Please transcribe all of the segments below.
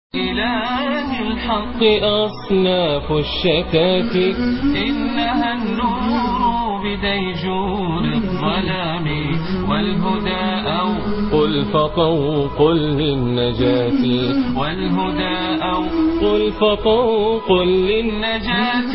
إله الحق أصناف الشتات إنها النور بديجور الظلام والهدى أو قل فطوق للنجاة والهدى أو قل فطوق للنجاة.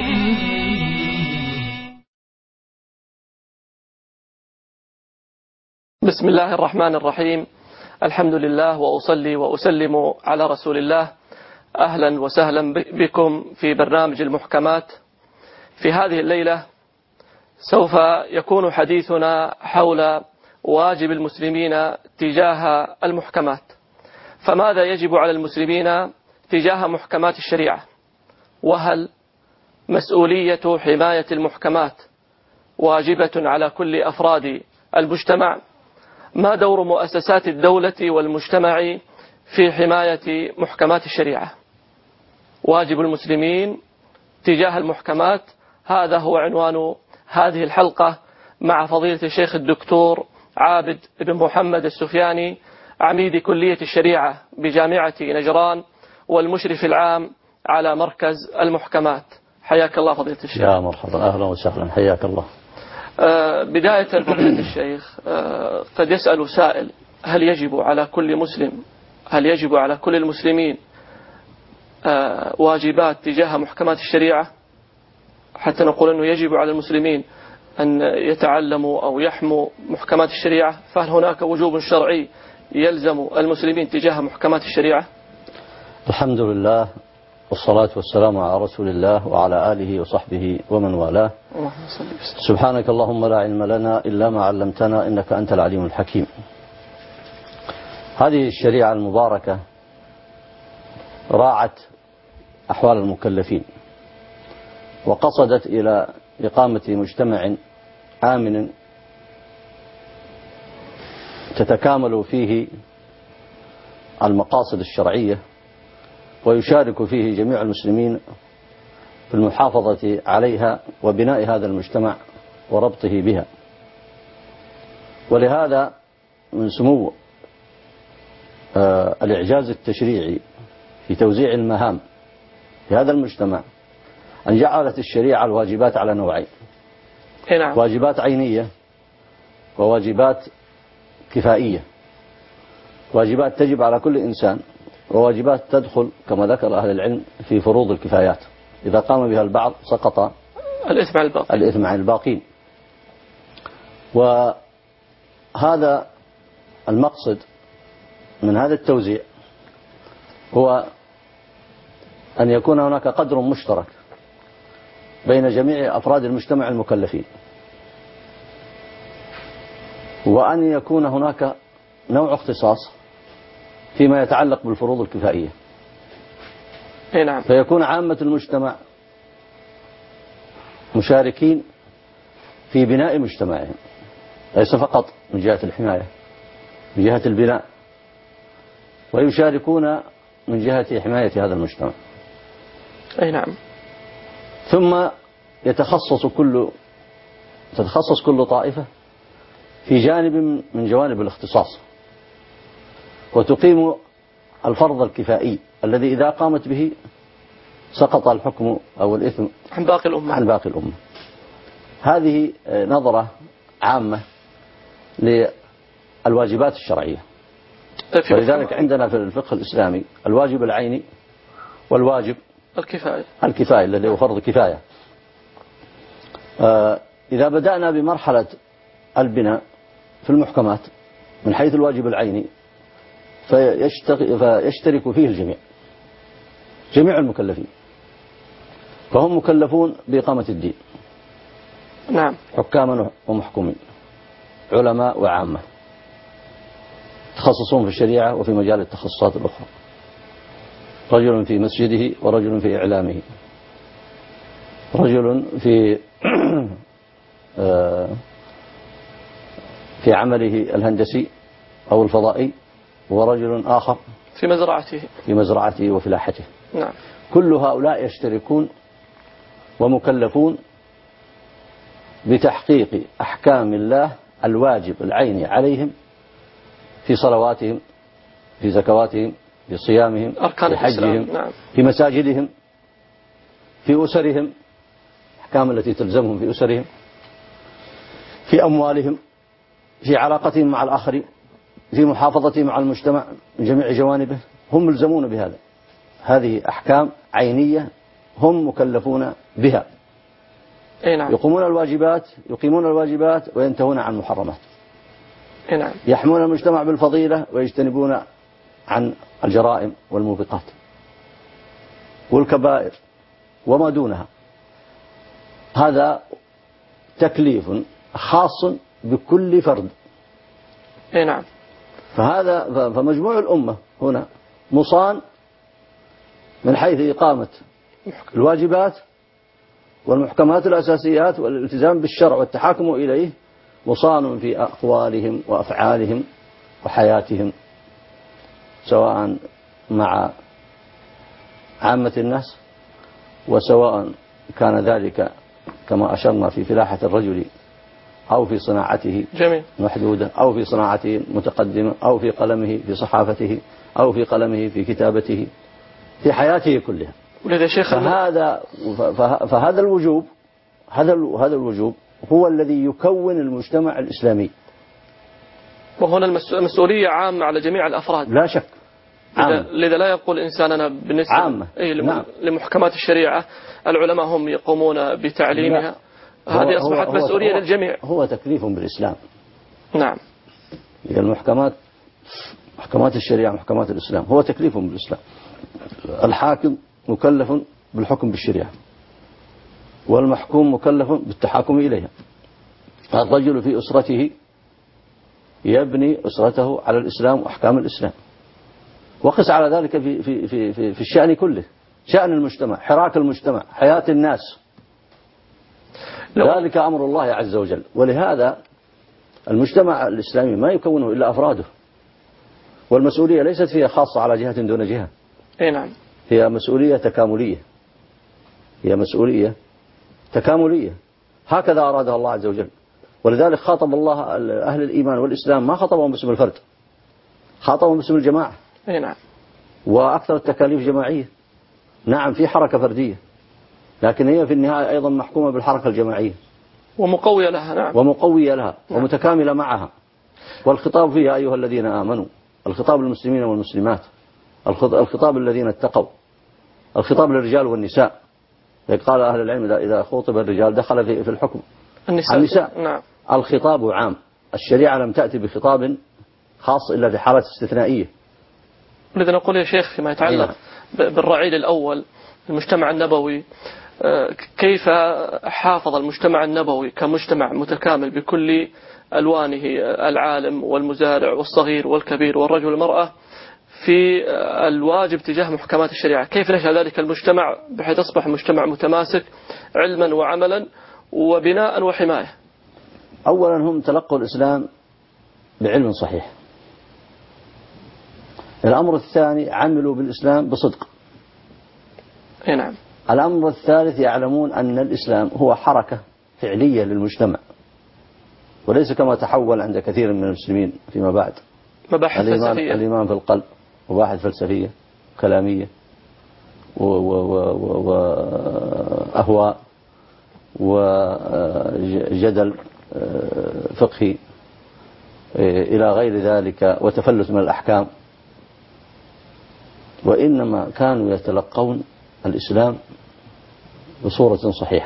بسم الله الرحمن الرحيم. الحمد لله وأصلي وأسلم على رسول الله. أهلا وسهلا بكم في برنامج المحكمات. في هذه الليلة سوف يكون حديثنا حول واجب المسلمين تجاه المحكمات. فماذا يجب على المسلمين تجاه محكمات الشريعة؟ وهل مسؤولية حماية المحكمات واجبة على كل أفراد المجتمع؟ ما دور مؤسسات الدولة والمجتمع في حماية محكمات الشريعة؟ واجب المسلمين تجاه المحكمات، هذا هو عنوان هذه الحلقة مع فضيلة الشيخ الدكتور عابد بن محمد السفياني، عميد كلية الشريعة بجامعة نجران والمشرف العام على مركز المحكمات. حياك الله فضيلة الشيخ. يا مرحبا، أهلا وسهلا، حياك الله. بداية فضيلة الشيخ، قد يسأل سائل: هل يجب على كل مسلم، هل يجب على كل المسلمين واجبات تجاه محكمات الشريعة؟ حتى نقول أنه يجب على المسلمين أن يتعلموا أو يحموا محكمات الشريعة، فهل هناك وجوب شرعي يلزم المسلمين تجاه محكمات الشريعة؟ الحمد لله والصلاة والسلام على رسول الله وعلى آله وصحبه ومن والاه. سبحانك اللهم لا علم لنا إلا ما علمتنا إنك أنت العليم الحكيم. هذه الشريعة المباركة راعت أحوال المكلفين وقصدت إلى إقامة مجتمع آمن تتكامل فيه المقاصد الشرعية ويشارك فيه جميع المسلمين في المحافظة عليها وبناء هذا المجتمع وربطه بها. ولهذا من سمو الإعجاز التشريعي في توزيع المهام في هذا المجتمع أن جعلت الشريعة الواجبات على نوعين: واجبات عينية وواجبات كفائية. واجبات تجب على كل إنسان، وواجبات تدخل كما ذكر أهل العلم في فروض الكفايات، إذا قام بها البعض سقط الإثم عن الباقين. وهذا المقصد من هذا التوزيع هو أن يكون هناك قدر مشترك بين جميع أفراد المجتمع المكلفين، وأن يكون هناك نوع اختصاص فيما يتعلق بالفروض الكفائية. فيكون عامة المجتمع مشاركين في بناء مجتمعهم، ليس فقط من جهة الحماية، من جهة البناء، ويشاركون من جهة حماية هذا المجتمع. ثم تتخصص كل طائفة في جانب من جوانب الاختصاص، وتقيم الفرض الكفائي الذي إذا قامت به سقط الحكم أو الإثم عن باقي الأمة. هذه نظرة عامة للواجبات الشرعية. ولذلك عندنا في الفقه الإسلامي الواجب العيني والواجب الكفاية الذي هو فرض كفاية. إذا بدأنا بمرحلة البناء في المحكمات من حيث الواجب العيني فيشترك فيه الجميع، جميع المكلفين، فهم مكلفون بإقامة الدين. حكاما ومحكومين، علماء وعامة، تخصصون في الشريعة وفي مجال التخصصات الأخرى، رجل في مسجده ورجل في إعلامه، رجل في عمله الهندسي أو الفضائي، ورجل آخر في مزرعته وفلاحته. كل هؤلاء يشتركون ومكلفون بتحقيق أحكام الله الواجب العيني عليهم في صلواتهم، في زكواتهم، في صيامهم، في حجهم، نعم. في مساجدهم، في أسرهم، الأحكام التي تلزمهم في أسرهم، في أموالهم، في علاقتهم مع الآخرين، في محافظتهم على المجتمع من جميع جوانبه، هم ملزمون بهذا. هذه أحكام عينية هم مكلفون بها. نعم. يقيمون الواجبات وينتهون عن المحرمات. نعم. يحمون المجتمع بالفضيلة ويجتنبون عن الجرائم والموبقات والكبائر وما دونها. هذا تكليف خاص بكل فرد. نعم. فمجموع الأمة هنا مصان من حيث إقامة الواجبات والمحكمات الأساسيات والالتزام بالشرع والتحاكم إليه، مصان في أقوالهم وأفعالهم وحياتهم، سواء مع عامة الناس، وسواء كان ذلك كما أشرنا في فلاحة الرجل أو في صناعته محدودة، أو في صناعته متقدمة، أو في قلمه في صحافته، أو في قلمه في كتابته، في حياته كلها. فهذا الوجوب هو الذي يكون المجتمع الإسلامي، وهنا المسؤولية عامة على جميع الأفراد لا شك. لذا لا يقول إنسان أنا بالنسبة عامة. نعم. لمحكمات الشريعة العلماء هم يقومون بتعليمها. هذه أصبحت مسؤولية للجميع. هو تكليف بالإسلام. نعم. محكمات الشريعة، محكمات الإسلام، هو تكليف بالإسلام. الحاكم مكلف بالحكم بالشريعة، والمحكوم مكلف بالتحاكم إليها. الرجل في أسرته يبني أسرته على الإسلام وأحكام الإسلام، وقس على ذلك في الشأن كله، شأن المجتمع، حراك المجتمع، حياة الناس، ذلك أمر الله عز وجل. ولهذا المجتمع الإسلامي ما يكونه إلا أفراده، والمسؤولية ليست فيها خاصة على جهة دون جهة. نعم. هي مسؤولية تكاملية، هكذا أرادها الله عز وجل. ولذلك خاطب الله أهل الإيمان والإسلام، ما خاطبهم باسم الفرد، خاطبهم باسم الجماعة. نعم. وأكثر التكاليف جماعية. نعم، في حركة فردية، لكن هي في النهاية أيضا محكومة بالحركة الجماعية ومقوية لها. نعم. ومقوية لها. نعم. ومتكاملة معها. والخطاب فيها أيها الذين آمنوا، الخطاب للمسلمين والمسلمات، الخطاب الذين اتقوا، الخطاب للرجال والنساء. قال أهل العلم إذا خطب الرجال دخل في الحكم النساء. نعم. الخطاب عام. الشريعة لم تأتي بخطاب خاص إلا في حالات استثنائية. لذا نقول يا شيخ فيما يتعلق بالرعيل الأول، المجتمع النبوي، كيف حافظ المجتمع النبوي كمجتمع متكامل بكل ألوانه، العالم والمزارع والصغير والكبير والرجل والمرأة، في الواجب تجاه محكمات الشريعة؟ كيف نشأ ذلك المجتمع بحيث أصبح مجتمع متماسك علما وعملا وبناء وحماية؟ أولا هم تلقوا الإسلام بعلم صحيح. الأمر الثاني عملوا بالإسلام بصدق. نعم. الأمر الثالث يعلمون أن الإسلام هو حركة فعلية للمجتمع، وليس كما تحول عند كثير من المسلمين فيما بعد مباحث فلسفية، الإيمان في القلب، مباحث فلسفية كلامية وأهواء وجدل فقهي إلى غير ذلك، وتفلت من الأحكام. وإنما كانوا يتلقون الإسلام بصورة صحيحة.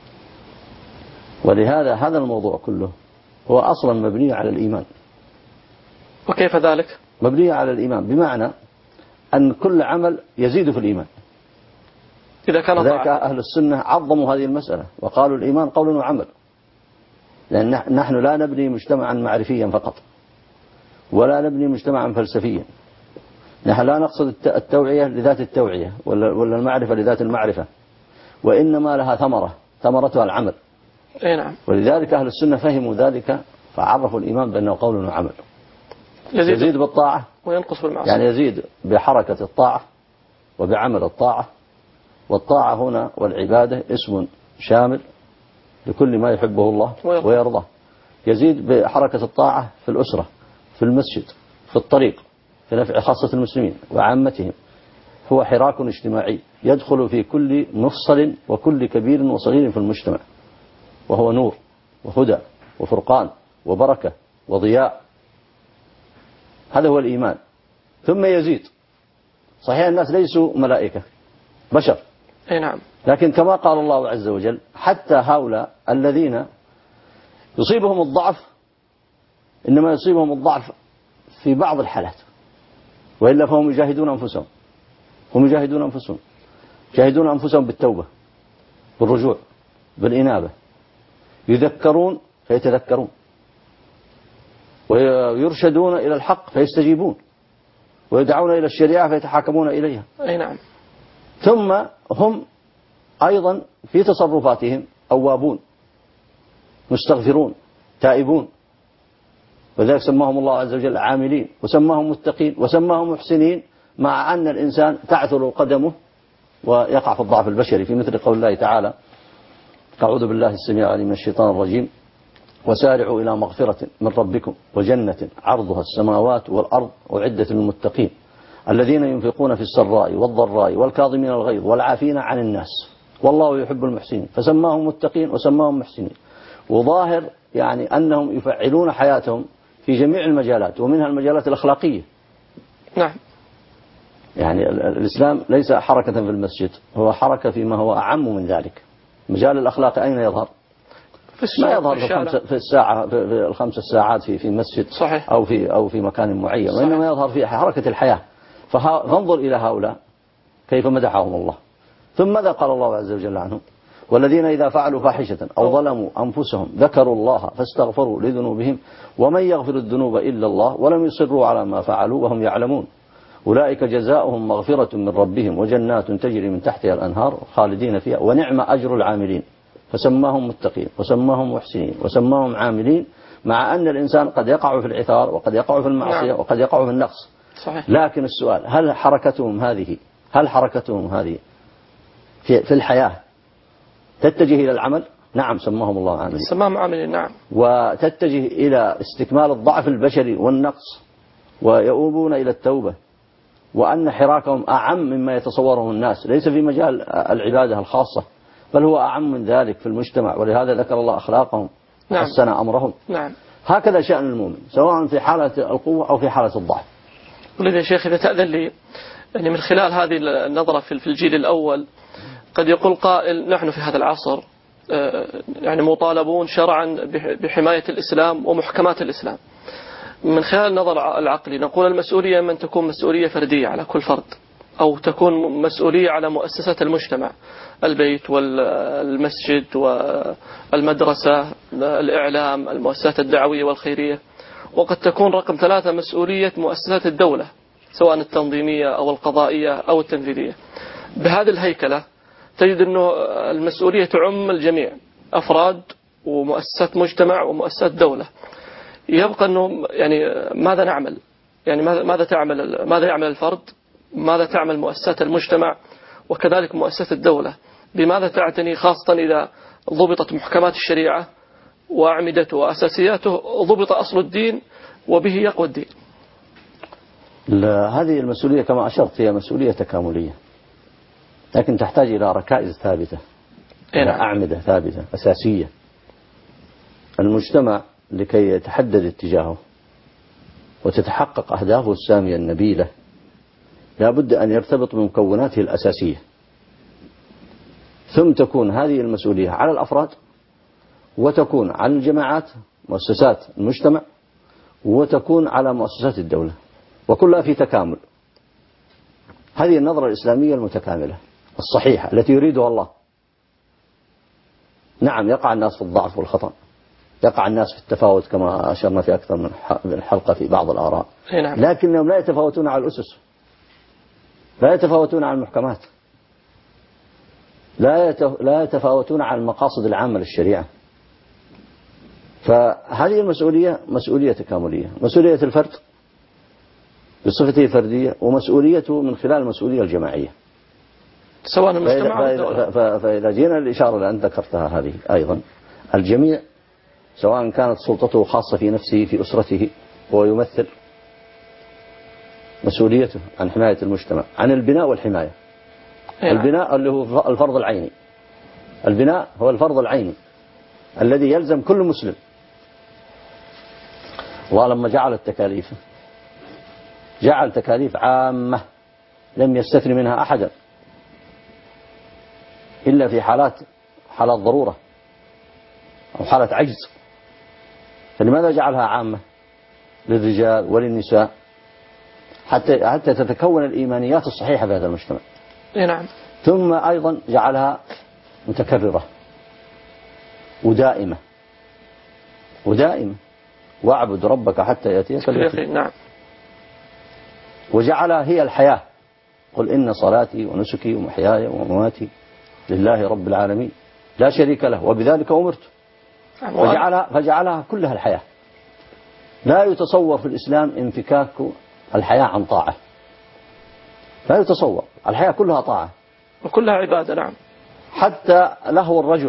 ولهذا هذا الموضوع كله هو أصلا مبني على الإيمان. وكيف ذلك؟ مبني على الإيمان بمعنى أن كل عمل يزيد في الإيمان. إذا كان ذلك أهل السنة عظموا هذه المسألة وقالوا الإيمان قول وعمل، لأن نحن لا نبني مجتمعا معرفيا فقط، ولا نبني مجتمعا فلسفيا. نحن لا نقصد التوعية لذات التوعية ولا المعرفة لذات المعرفة، وإنما لها ثمرتها العمل. نعم. ولذلك أهل السنة فهموا ذلك فعرفوا الإيمان بأنه قول وعمل. يزيد بالطاعة وينقص بالمعصية، يعني يزيد بحركة الطاعة وبعمل الطاعة. والطاعة هنا والعبادة اسم شامل لكل ما يحبه الله ويرضاه. يزيد بحركة الطاعة في الأسرة، في المسجد، في الطريق، في نفع خاصة المسلمين وعامتهم هو حراك اجتماعي يدخل في كل مفصل وكل كبير وصغير في المجتمع، وهو نور وهدى وفرقان وبركة وضياء. هذا هو الإيمان. ثم يزيد. صحيح الناس ليسوا ملائكة، بشر، أي نعم، لكن كما قال الله عز وجل حتى هؤلاء الذين يصيبهم الضعف إنما يصيبهم الضعف في بعض الحالات، وإلا فهم يجاهدون أنفسهم، هم يجاهدون أنفسهم، يجاهدون أنفسهم بالتوبة، بالرجوع، بالإنابة، يذكرون فيتذكرون، ويرشدون إلى الحق فيستجيبون، ويدعون إلى الشريعة فيتحاكمون إليها. أي نعم. ثم هم أيضا في تصرفاتهم أوابون مستغفرون تائبون، وذلك سماهم الله عز وجل عاملين، وسماهم متقين، وسماهم محسنين، مع أن الإنسان تعثر قدمه ويقع في الضعف البشري، في مثل قول الله تعالى: أعوذ بالله السميع العليم من الشيطان الرجيم: وسارعوا إلى مغفرة من ربكم وجنة عرضها السماوات والأرض أعدت للمتقين الذين ينفقون في السراء والضراء والكاظمين الغيظ والعافين عن الناس والله يحب المحسنين. فسماهم متقين وسماهم محسنين. وظاهر يعني أنهم يفعلون حياتهم في جميع المجالات، ومنها المجالات الأخلاقية. نعم. يعني الإسلام ليس حركة في المسجد، هو حركة فيما هو أعم من ذلك. مجال الأخلاق أين يظهر؟ ما يظهر في الساعة في الخمس الساعات في مسجد، صحيح، أو في مكان معين، وإنما يظهر في حركة الحياة. فانظر إلى هؤلاء كيف مدحهم الله. ثم ماذا قال الله عز وجل عنهم؟ والذين إذا فعلوا فاحشة أو ظلموا أنفسهم ذكروا الله فاستغفروا لذنوبهم ومن يغفر الذنوب إلا الله ولم يصروا على ما فعلوا وهم يعلمون أولئك جزاؤهم مغفرة من ربهم وجنات تجري من تحتها الأنهار خالدين فيها ونعم أجر العاملين. فسماهم متقين وسماهم محسنين وسماهم عاملين، مع أن الإنسان قد يقع في العثار وقد يقع في المعصية وقد يقع في النقص. صحيح. لكن السؤال: هل حركتهم هذه في الحياة تتجه إلى العمل؟ نعم، سماهم الله عاملين. سماهم عاملين، نعم. وتتجه إلى استكمال الضعف البشري والنقص، ويؤوبون إلى التوبة، وأن حراكهم أعم مما يتصوره الناس، ليس في مجال العبادة الخاصة، بل هو أعم من ذلك في المجتمع. ولهذا ذكر الله أخلاقهم، نعم، حسن أمرهم. نعم. هكذا شأن المؤمن سواء في حالة القوة أو في حالة الضعف. ولذا يا شيخ إذا تأذن لي، يعني من خلال هذه النظرة في الجيل الأول، قد يقول قائل: نحن في هذا العصر يعني مطالبون شرعا بحماية الإسلام ومحكمات الإسلام. من خلال النظر العقلي نقول المسؤولية من تكون مسؤولية فردية على كل فرد، أو تكون مسؤولية على مؤسسات المجتمع، البيت والمسجد والمدرسة، الإعلام، المؤسسات الدعوية والخيرية. وقد تكون رقم 3 مسؤولية مؤسسات الدولة، سواء التنظيمية أو القضائية أو التنفيذية. بهذه الهيكلة تجد أنه المسؤولية تعم الجميع، أفراد ومؤسسات مجتمع ومؤسسات دولة. يبقى أنه يعني ماذا نعمل؟ يعني ماذا يعمل الفرد؟ ماذا تعمل مؤسسات المجتمع؟ وكذلك مؤسسات الدولة بماذا تعتني، خاصة إذا ضبطت محكمات الشريعة وأعمدته وأساسياته، ضبط أصل الدين وبه يقوى الدين. هذه المسؤولية كما أشرت هي مسؤولية تكاملية، لكن تحتاج إلى ركائز ثابتة، إلى أعمدة ثابتة أساسية. المجتمع لكي يتحدد اتجاهه وتتحقق أهدافه السامية النبيلة لا بد أن يرتبط بمكوناته الأساسية، ثم تكون هذه المسؤولية على الأفراد، وتكون على الجماعات مؤسسات المجتمع، وتكون على مؤسسات الدولة، وكلها في تكامل. هذه النظرة الإسلامية المتكاملة الصحيحة التي يريدها الله. نعم، يقع الناس في الضعف والخطأ، يقع الناس في التفاوت كما أشرنا في أكثر من حلقة في بعض الآراء، لكنهم لا يتفاوتون على الأسس، لا يتفاوتون على المحكمات، لا يتفاوتون على المقاصد العامة للشريعة. فهذه المسؤولية مسؤولية تكاملية، مسؤولية الفرد بصفته فردية، ومسؤوليته من خلال المسؤولية الجماعية، سواء المجتمع أو الدولة. فإذا جينا الإشارة اللي أنت ذكرتها هذه أيضا، الجميع سواء كانت سلطته خاصة في نفسه في أسرته، هو يمثل مسؤوليته عن حماية المجتمع، عن البناء والحماية. البناء اللي هو الفرض العيني، البناء هو الفرض العيني الذي يلزم كل مسلم. ولما جعل التكاليف جعل تكاليف عامة لم يستثني منها أحدا إلا في حالات ضرورة أو حالة عجز. فلماذا جعلها عامة للرجال وللنساء؟ حتى تتكون الإيمانيات الصحيحة في هذا المجتمع. نعم. ثم أيضا جعلها متكررة ودائمة واعبد ربك حتى يأتيك اليقين. نعم. وجعلها هي الحياة، قل إن صلاتي ونسكي ومحياي ومماتي لله رب العالمين لا شريك له وبذلك أمرت. فجعلها كلها الحياة. لا يتصور في الإسلام انفكاك الحياة عن طاعة، لا يتصور. الحياة كلها طاعة وكلها عبادة. نعم. حتى لهو الرجل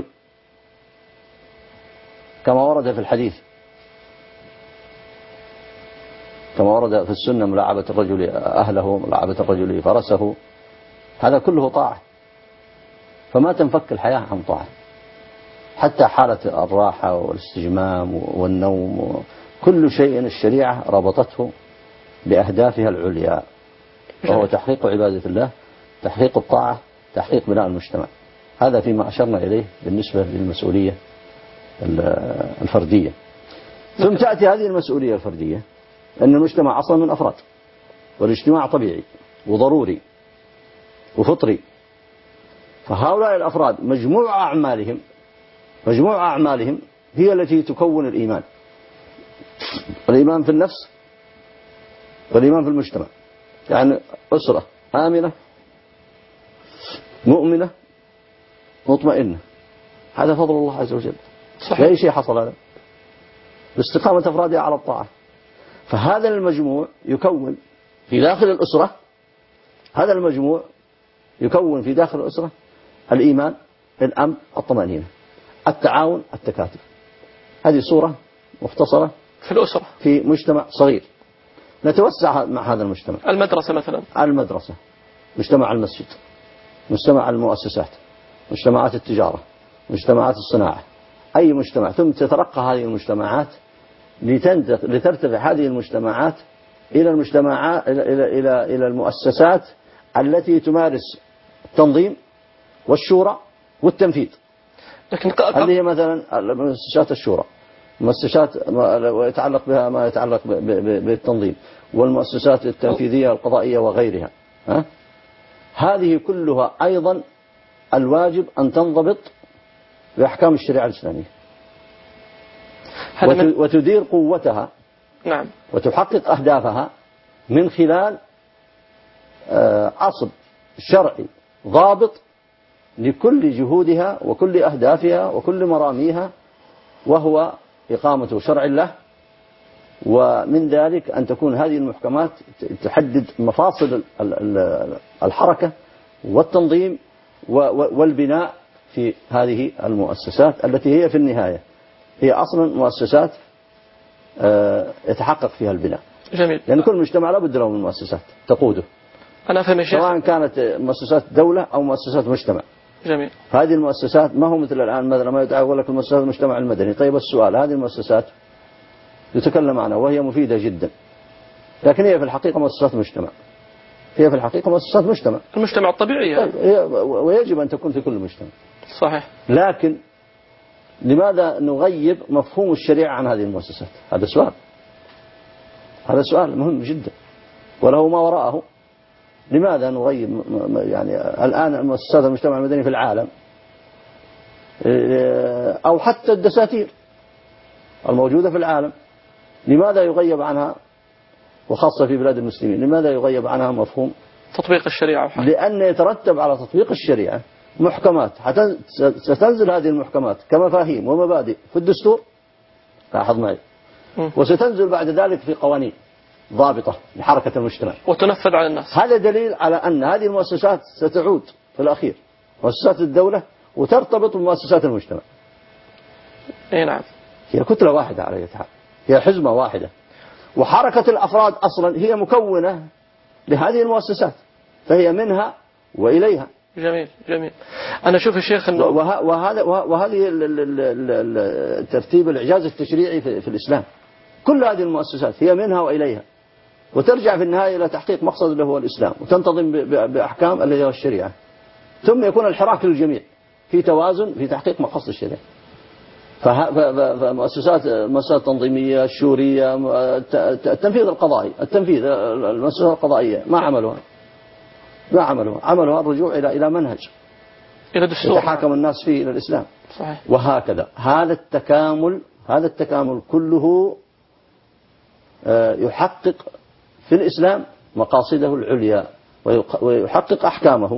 كما ورد في الحديث، كما ورد في السنة ملاعبة الرجل أهله، ملاعبة الرجل فرسه، هذا كله طاعة. فما تنفك الحياة عن طاعة، حتى حالة الراحة والاستجمام والنوم، كل شيء الشريعة ربطته بأهدافها العليا، وهو تحقيق عبادة الله، تحقيق الطاعة، تحقيق بناء المجتمع. هذا فيما أشرنا إليه بالنسبة للمسؤولية الفردية. ثم تأتي هذه المسؤولية الفردية أن المجتمع أصلا من أفراد، والاجتماع طبيعي وضروري وفطري. فهؤلاء الأفراد مجموع أعمالهم هي التي تكون الإيمان في النفس والإيمان في المجتمع. يعني أسرة آمنة مؤمنة مطمئنة، هذا فضل الله عز وجل. لا شيء حصل هذا باستقامة أفرادها على الطاعة. فهذا المجموع يكون في داخل الأسرة، هذا المجموع يكون في داخل الأسرة الإيمان، الأمن، الطمأنينة، التعاون، التكاتف. هذه صورة مختصرة في الأسرة في مجتمع صغير. نتوسع مع هذا المجتمع. المدرسة مثلا، المدرسة، مجتمع المسجد، مجتمع المؤسسات، مجتمعات التجارة، مجتمعات الصناعة، أي مجتمع. ثم تترقى هذه المجتمعات لترتفع هذه المجتمعات إلى إلى المؤسسات التي تمارس التنظيم والشورى والتنفيذ. لكن هذه هي مثلا مؤسسات الشورى، مؤسسات يتعلق بها ما يتعلق بالتنظيم، والمؤسسات التنفيذية القضائية وغيرها. هذه كلها أيضا الواجب أن تنضبط بأحكام الشريعة الإسلامية وتدير قوتها. نعم. وتحقق أهدافها من خلال أصل شرعي ضابط لكل جهودها وكل أهدافها وكل مراميها، وهو إقامة شرع الله. ومن ذلك أن تكون هذه المحكمات تحدد مفاصل الحركة والتنظيم والبناء في هذه المؤسسات التي هي في النهاية هي أصلا مؤسسات يتحقق فيها البناء. جميل. لأن كل مجتمع لابد له من مؤسسات تقوده، أنا فهم الشيخ، سواء كانت مؤسسات دولة أو مؤسسات مجتمع. جميل. هذه المؤسسات ما هو مثل الآن مثلا ما يقول لك المؤسسات المجتمع المدني. طيب السؤال، هذه المؤسسات يتكلم عنها وهي مفيدة جدا، لكن هي في الحقيقة مؤسسات مجتمع، هي في الحقيقة مؤسسات مجتمع، المجتمع الطبيعي يعني. ويجب أن تكون في كل مجتمع. صحيح. لكن لماذا نغيب مفهوم الشريعة عن هذه المؤسسات؟ هذا سؤال، هذا سؤال مهم جدا وله ما وراءه. لماذا نغيب يعني الآن مؤسسات المجتمع المدني في العالم أو حتى الدساتير الموجودة في العالم، لماذا يغيب عنها، وخاصة في بلاد المسلمين، لماذا يغيب عنها مفهوم تطبيق الشريعة؟ لأن يترتب على تطبيق الشريعة محكمات ستنزل هذه المحكمات كمفاهيم ومبادئ في الدستور، لاحظ معي، وستنزل بعد ذلك في قوانين ضابطة لحركة المجتمع وتنفذ على الناس. هذا دليل على أن هذه المؤسسات ستعود في الأخير مؤسسات الدولة وترتبط بمؤسسات المجتمع. اي نعم. هي كتلة واحدة على أي حال، هي حزمة واحدة. وحركة الأفراد أصلا هي مكونة لهذه المؤسسات، فهي منها وإليها. جميل جميل. أنا أشوف الشيخ أنه وهذه ترتيب الإعجاز التشريعي في الإسلام، كل هذه المؤسسات هي منها وإليها، وترجع في النهاية إلى تحقيق مقصد اللي هو الإسلام، وتنتظم بأحكام اللي هو الشريعة، ثم يكون الحراك للجميع في توازن في تحقيق مقصد الشريعة. فمؤسسات التنظيمية الشورية، التنفيذ القضائي، المؤسسات القضائية ما عملوها الرجوع إلى منهج، إلى دستور يتحاكم الناس فيه إلى الإسلام. صحيح. وهكذا هذا التكامل كله يحقق في الإسلام مقاصده العليا، ويحقق أحكامه،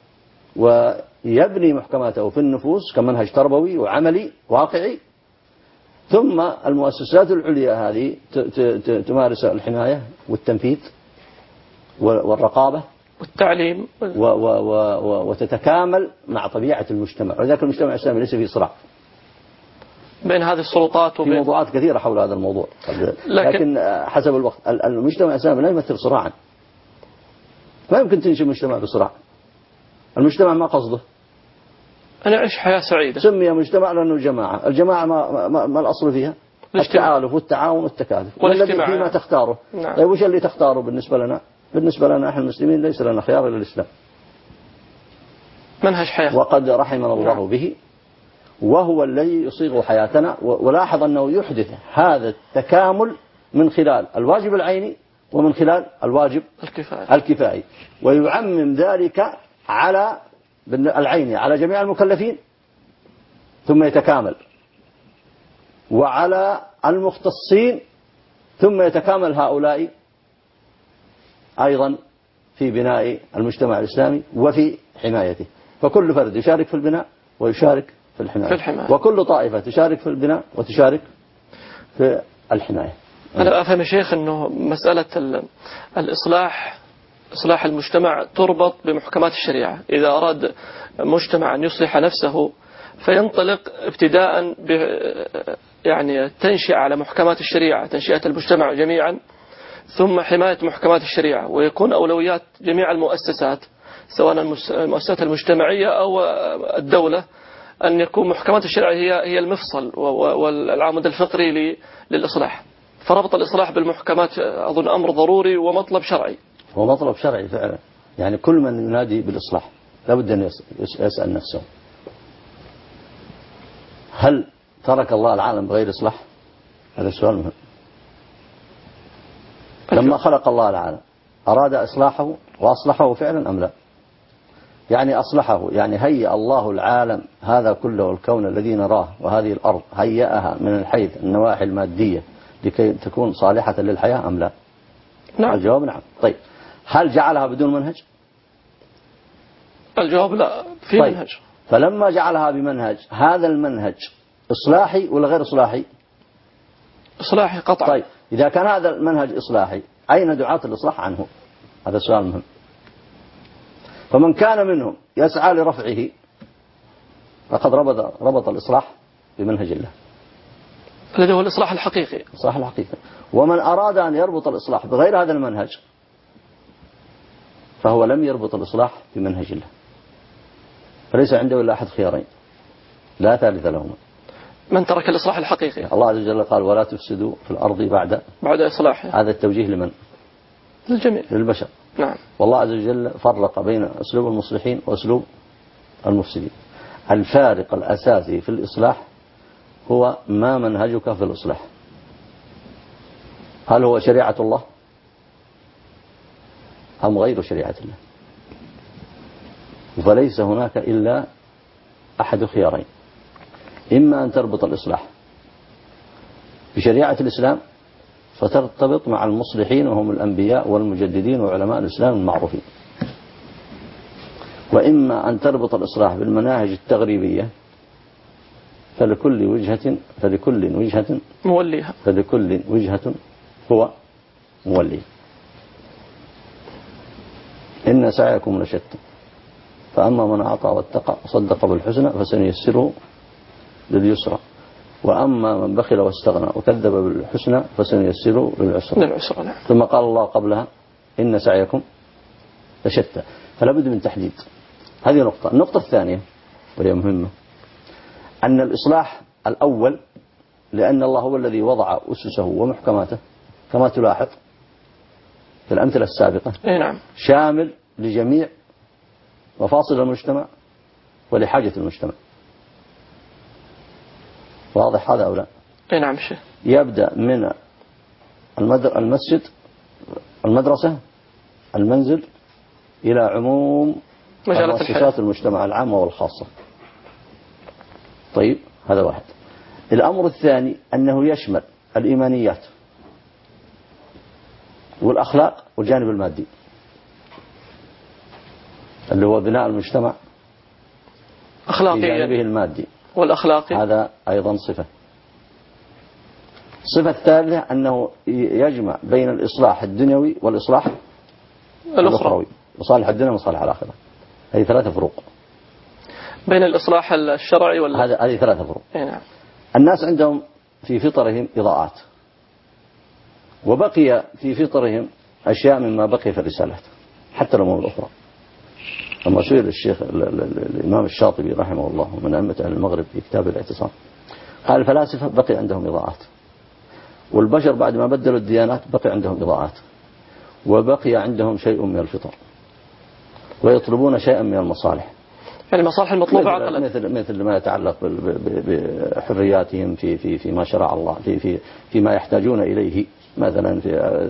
ويبني محكماته في النفوس كمنهج تربوي وعملي واقعي. ثم المؤسسات العليا هذه تمارس الحماية والتنفيذ والرقابة والتعليم وتتكامل مع طبيعة المجتمع. ولذلك المجتمع الإسلامي ليس فيه صراع بين هذه السلطات في موضوعات كثيرة حول هذا الموضوع، لكن حسب الوقت المجتمع الإسلامي لا يمثل صراعا. ما يمكن تنشئ مجتمع بصراع. المجتمع ما قصده أنا أعيش حياة سعيدة، سمي مجتمع لأنه الجماعة ما الأصل فيها؟ التآلف والتعاون والتكاتف والذي فيما تختاره. نعم. طيب وش اللي تختاره بالنسبة لنا؟ بالنسبة لنا احنا المسلمين ليس لنا خيار إلا الإسلام، منهج حياة، وقد رحمنا الله به، وهو الذي يصيغ حياتنا. ولاحظ أنه يحدث هذا التكامل من خلال الواجب العيني ومن خلال الواجب الكفائي، ويعمم ذلك على العيني على جميع المكلفين ثم يتكامل، وعلى المختصين ثم يتكامل هؤلاء أيضا في بناء المجتمع الإسلامي وفي حمايته. فكل فرد يشارك في البناء ويشارك في الحماية، وكل طائفة تشارك في البناء وتشارك في الحماية. أنا أفهم يا شيخ أنه مسألة إصلاح المجتمع تربط بمحكمات الشريعة. إذا أراد مجتمع أن يصلح نفسه فينطلق ابتداء يعني التنشئة على محكمات الشريعة، تنشئة المجتمع جميعا، ثم حماية محكمات الشريعة، ويكون أولويات جميع المؤسسات سواء المؤسسات المجتمعية أو الدولة أن يكون محكمات الشريعة هي المفصل والعمود الفقري للإصلاح. فربط الإصلاح بالمحكمات أظن أمر ضروري ومطلب شرعي. هو مطلب شرعي فعلا. يعني كل من ينادي بالإصلاح لابد أن يسأل نفسه: هل ترك الله العالم بغير إصلاح؟ هذا سؤال مهم. لما خلق الله العالم أراد إصلاحه وأصلحه فعلا أم لا؟ يعني أصلحه، يعني هيأ الله العالم هذا كله، الكون الذي نراه وهذه الأرض هيأها من حيث النواحي المادية لكي تكون صالحة للحياة أم لا؟ نعم. الجواب نعم. طيب هل جعلها بدون منهج؟ الجواب لا، في طيب. منهج. فلما جعلها بمنهج، هذا المنهج إصلاحي ولا غير إصلاحي؟ إصلاحي قطعا. طيب إذا كان هذا المنهج إصلاحي أين دعاة الإصلاح عنه؟ هذا سؤال مهم. فمن كان منهم يسعى لرفعه فقد ربط الإصلاح بمنهج الله الذي هو الإصلاح الحقيقي. الإصلاح الحقيقي. ومن أراد أن يربط الإصلاح بغير هذا المنهج فهو لم يربط الإصلاح بمنهج الله، فليس عنده إلا أحد خيارين لا ثالث لهما: من ترك الإصلاح الحقيقي. الله عز وجل قال: ولا تفسدوا في الأرض بعد إصلاحها. هذا التوجيه لمن؟ للجميع، للبشر. نعم. والله عز وجل فرق بين أسلوب المصلحين وأسلوب المفسدين. الفارق الأساسي في الإصلاح هو ما منهجك في الإصلاح. هل هو شريعة الله أم غير شريعة الله؟ فليس هناك إلا أحد خيارين: إما أن تربط الإصلاح بشريعة الإسلام فترتبط مع المصلحين وهم الأنبياء والمجددين وعلماء الإسلام المعروفين، وإما أن تربط الإصلاح بالمناهج التغريبية فلكل وجهة هو موليها. إن سعيكم لشتى فأما من أعطى واتقى وصدق بالحسنى فسنيسره لليسرى وأما من بخل واستغنى وكذب بالحسنى فسنيسره للعسرى. نعم. ثم قال الله قبلها: إن سعيكم لشتى. فلا بد من تحديد. هذه نقطة. النقطة الثانية وهي مهمة، أن الإصلاح الأول، لأن الله هو الذي وضع أسسه ومحكماته كما تلاحظ في الأمثلة السابقة، نعم، شامل لجميع مفاصل المجتمع ولحاجة المجتمع. واضح هذا أو لا؟ نعم شيخ. يبدأ من المسجد، المدرسة، المنزل، إلى عموم مؤسسات المجتمع العامة والخاصة. طيب، هذا واحد. الأمر الثاني أنه يشمل الإيمانيات والأخلاق والجانب المادي اللي هو بناء المجتمع أخلاقيا، جانبه المادي والأخلاقي، هذا أيضا صفة. الصفة الثالثة أنه يجمع بين الإصلاح الدنيوي والإصلاح الأخروي، مصالح الدنيا ومصالح الآخرة. هذه ثلاثة فروق بين الإصلاح الشرعي هذه ثلاثة فروق. نعم. الناس عندهم في فطرهم إضاءات، وبقي في فطرهم أشياء مما بقي في الرسالات حتى الأمور الأخرى. لما سئل الشيخ الإمام الشاطبي رحمه الله من أئمة أهل المغرب في كتاب الاعتصام، قال الفلاسفة بقي عندهم إضاءات، والبشر بعد ما بدلوا الديانات بقي عندهم إضاءات، وبقي عندهم شيء من الفطر، ويطلبون شيئا من المصالح، يعني المصالح المطلوبة عقلا، مثل ما يتعلق بحرياتهم في ما شرع الله، في ما يحتاجون إليه. مثلا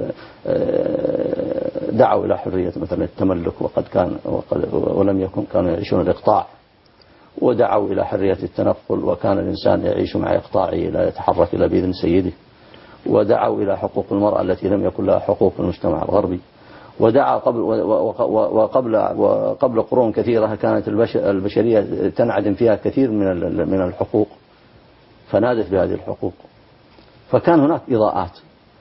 دعوا إلى حرية مثلا التملك، وقد كان ولم يكن، كانوا يعيشون الإقطاع. ودعوا إلى حرية التنقل، وكان الإنسان يعيش مع إقطاعه لا يتحرك إلا بإذن سيده. ودعوا إلى حقوق المرأة التي لم يكن لها حقوق في المجتمع الغربي. ودعا وقبل قرون كثيرة كانت البشرية تنعدم فيها كثير من الحقوق، فنادت بهذه الحقوق، فكان هناك إضاءات.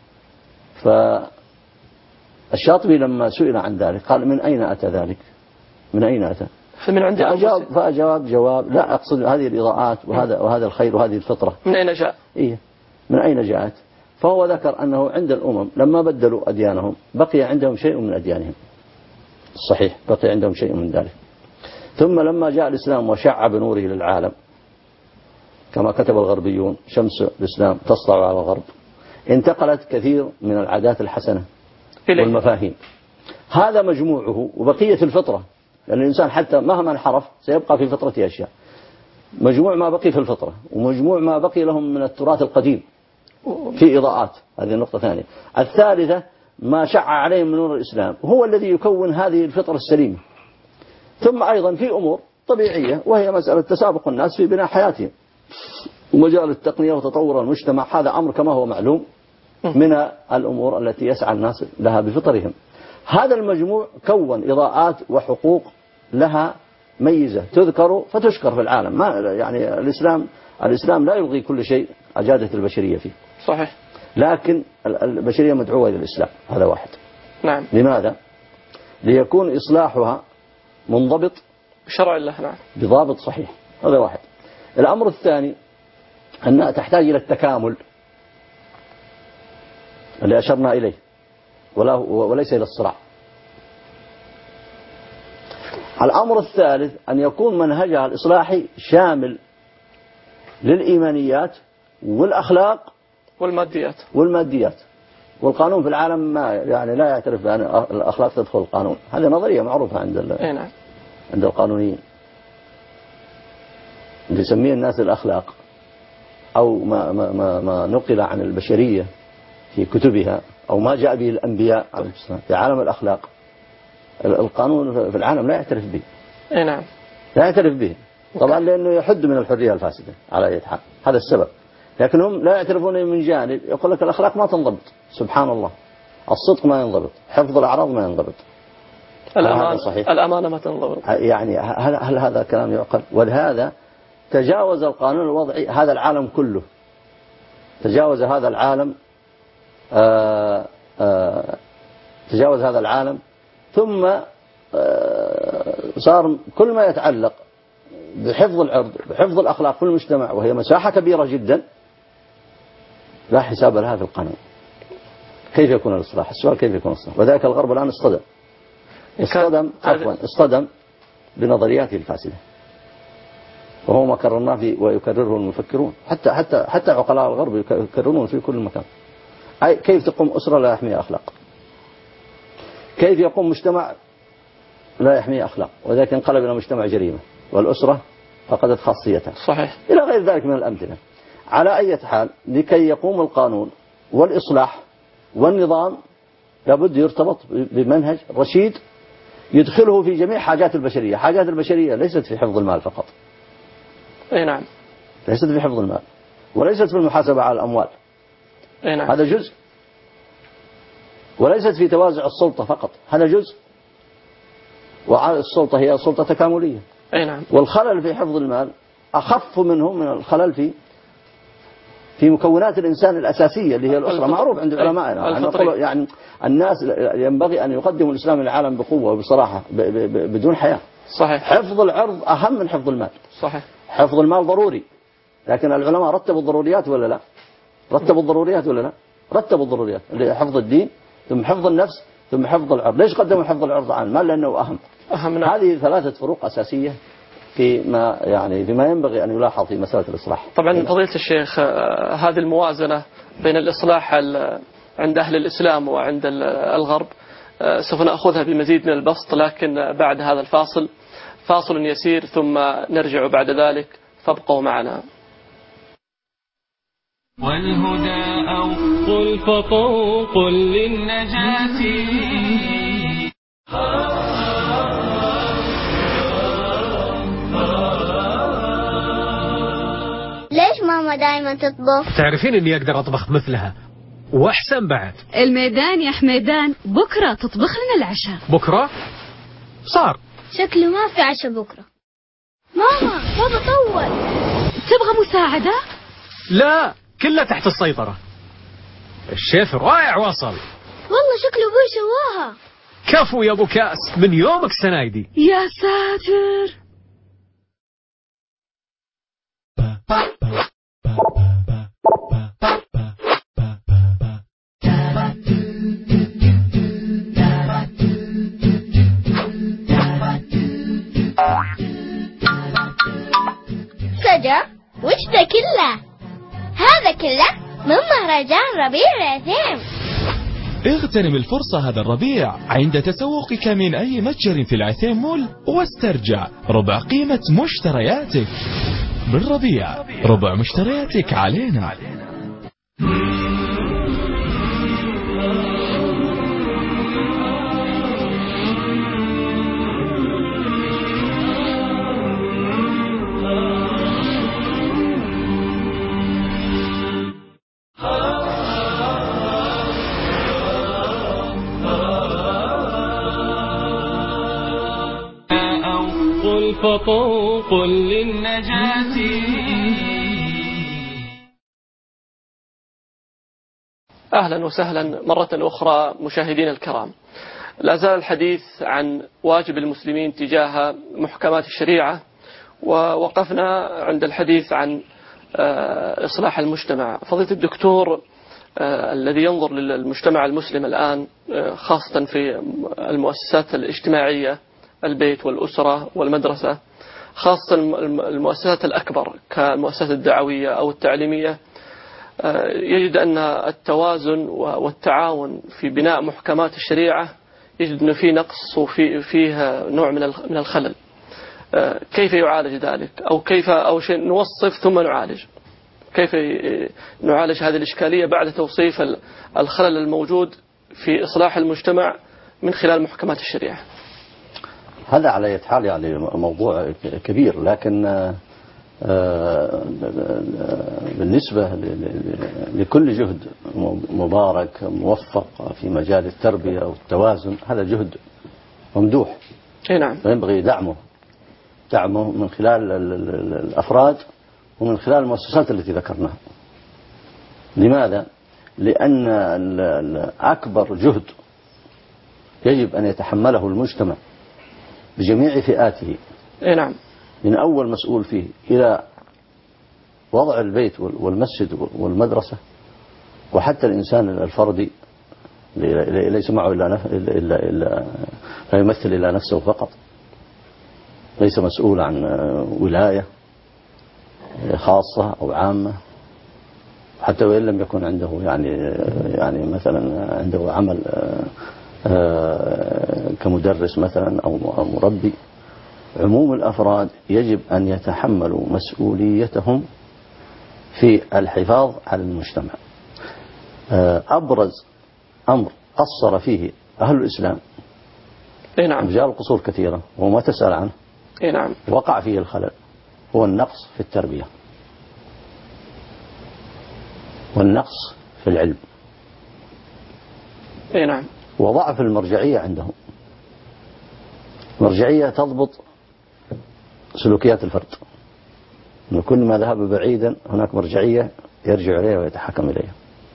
فالشاطبي لما سئل عن ذلك قال من أين أتى ذلك؟ من أين أتى؟ فأجاب جواب لا أقصد هذه الإضاءات وهذا الخير وهذه الفطرة من أين جاء؟ إيه، من أين جاءت؟ فهو ذكر أنه عند الأمم لما بدلوا أديانهم بقي عندهم شيء من أديانهم الصحيح، بقي عندهم شيء من ذلك. ثم لما جاء الإسلام وشع بنوره للعالم كما كتب الغربيون، شمس الإسلام تسطع على الغرب، انتقلت كثير من العادات الحسنة والمفاهيم. هذا مجموعه وبقية الفطرة، لأن الإنسان حتى مهما انحرف سيبقى في فطرته أشياء. مجموع ما بقي في الفطرة ومجموع ما بقي لهم من التراث القديم في إضاءات. هذه النقطة الثانية. الثالثة ما شع عليهم من نور الإسلام هو الذي يكون هذه الفطرة السليمة. ثم أيضا في أمور طبيعية، وهي مسألة تسابق الناس في بناء حياتهم، ومجال التقنية وتطور المجتمع، هذا أمر كما هو معلوم من الأمور التي يسعى الناس لها بفطرهم. هذا المجموع كون إضاءات وحقوق لها ميزة تذكر فتشكر في العالم. ما يعني الإسلام لا يلغي كل شيء أجادت البشرية فيه، صحيح، لكن البشرية مدعوة إلى الإسلام. هذا واحد. نعم. لماذا؟ ليكون إصلاحها منضبط بشرع الله، نعم، بضابط صحيح. هذا واحد. الأمر الثاني أنها تحتاج إلى التكامل اللي أشرنا إليه، وليس إلى الصراع. الأمر الثالث أن يكون منهجها الإصلاحي شامل للإيمانيات والأخلاق والماديات. والقانون في العالم ما يعني لا يعترف بأن الأخلاق تدخل القانون. هذه نظرية معروفة عند القانونيين اللي يسميه الناس الأخلاق، أو ما نقل عن البشرية في كتبها، أو ما جاء به الأنبياء في عالم الأخلاق. القانون في العالم لا يعترف به. نعم، لا يعترف به طبعا، لأنه يحد من الحرية الفاسدة على أي حال. هذا السبب. لكن هم لا يعترفون من جانب، يقول لك الأخلاق ما تنضبط. سبحان الله، الصدق ما ينضبط، حفظ الأعراض ما ينضبط، الأمانة ما تنضبط. يعني هل هذا كلام يعقل؟ ولهذا تجاوز القانون الوضعي هذا العالم كله، تجاوز هذا العالم تجاوز هذا العالم، ثم صار كل ما يتعلق بحفظ العرض، بحفظ الأخلاق في المجتمع، وهي مساحة كبيرة جدا لا حساب لها في القانون. كيف يكون الإصلاح؟ السؤال كيف يكون الإصلاح؟ وذلك الغرب الآن اصطدم بنظرياته الفاسدة، وهو ما كررناه فيه ويكرره المفكرون، حتى عقلاء الغرب يكررون في كل مكان. كيف تقوم أسرة لا يحميها أخلاق؟ كيف يقوم مجتمع لا يحميه أخلاق؟ وذلك انقلب إلى مجتمع جريمة، والأسرة فقدت خاصيتها. صحيح. إلى غير ذلك من الأمثلة. على أي حال، لكي يقوم القانون والإصلاح والنظام لابد يرتبط بمنهج رشيد يدخله في جميع حاجات البشرية. حاجات البشرية ليست في حفظ المال فقط. أي نعم. ليست في حفظ المال، وليست في المحاسبة على الأموال. أي نعم. هذا جزء. وليست في توازع السلطة فقط، هذا جزء. والسلطة هي سلطة تكاملية. أي نعم. والخلل في حفظ المال أخف منه من الخلل في مكونات الإنسان الأساسية اللي هي الأسرة. معروف عند علمائنا يعني الناس ينبغي أن يقدموا الإسلام للعالم بقوة وبصراحة بدون حياة. صحيح. حفظ العرض أهم من حفظ المال. صحيح. حفظ المال ضروري، لكن العلماء رتبوا الضروريات ولا لا؟ رتبوا الضروريات اللي حفظ الدين، ثم حفظ النفس، ثم حفظ العرض. ليش قدموا حفظ العرض عن المال؟ لأنه أهم. هذه 3 فروق أساسية فيما ينبغي أن يلاحظ في مسألة الإصلاح. طبعا فضيلة الشيخ، هذه الموازنة بين الإصلاح عند أهل الإسلام وعند الغرب سوف نأخذها بمزيد من البسط، لكن بعد هذا فاصل يسير ثم نرجع بعد ذلك، فابقوا معنا. والهدى أو قل فطوق للنجاة. ليش ماما دائما تطبخ؟ تعرفين اني اقدر اطبخ مثلها واحسن بعد. الميدان يا حميدان، بكره تطبخ لنا العشاء. بكره صار شكله ما في عشاء بكره. ماما بابا طول. تبغى مساعدة؟ لا، كلها تحت السيطرة. الشيف رائع وصل. والله شكله ابوي سواها. كفو يا ابو كاس، من يومك سنايدي. يا ساتر. سجا وش ده كله؟ هذا كله من مهرجان ربيع العثيم. اغتنم الفرصة هذا الربيع عند تسوقك من أي متجر في العثيم مول واسترجع ربع قيمة مشترياتك. بالربيع ربع مشترياتك علينا. فطوق للنجاة. أهلا وسهلا مرة أخرى مشاهدين الكرام. لا زال الحديث عن واجب المسلمين تجاه محكمات الشريعة، ووقفنا عند الحديث عن إصلاح المجتمع. فضيلة الدكتور، الذي ينظر للمجتمع المسلم الآن خاصة في المؤسسات الاجتماعية، البيت والأسرة والمدرسة، خاصة المؤسسات الأكبر كالمؤسسات الدعوية أو التعليمية، يجد أن التوازن والتعاون في بناء محكمات الشريعة يجد أنه فيه نقص وفيه نوع من الخلل. كيف يعالج ذلك؟ أو شيء نوصف ثم نعالج. كيف نعالج هذه الإشكالية بعد توصيف الخلل الموجود في إصلاح المجتمع من خلال محكمات الشريعة؟ هذا على أي حال يعني موضوع كبير، لكن بالنسبة لكل جهد مبارك موفق في مجال التربية والتوازن، هذا جهد ممدوح. نعم. وينبغي دعمه من خلال الأفراد ومن خلال المؤسسات التي ذكرناها. لماذا؟ لأن أكبر جهد يجب أن يتحمله المجتمع بجميع فئاته، نعم، من أول مسؤول فيه إلى وضع البيت والمسجد والمدرسة، وحتى الإنسان الفردي ليس معه إلا لا يمثل إلا نفسه فقط، ليس مسؤول عن ولاية خاصة أو عامة، حتى وإن لم يكن عنده يعني مثلا عنده عمل كمدرس مثلا أو مربي. عموم الأفراد يجب أن يتحملوا مسؤوليتهم في الحفاظ على المجتمع. أبرز أمر قصر فيه أهل الإسلام، نعم، رجال قصور كثيرة وما تسأل عنه، نعم، وقع فيه الخلل، هو النقص في التربية والنقص في العلم، نعم، وضعف المرجعية عندهم. مرجعية تضبط سلوكيات الفرد، إن كل ما ذهب بعيدا هناك مرجعية يرجع إليها ويتحكم إليها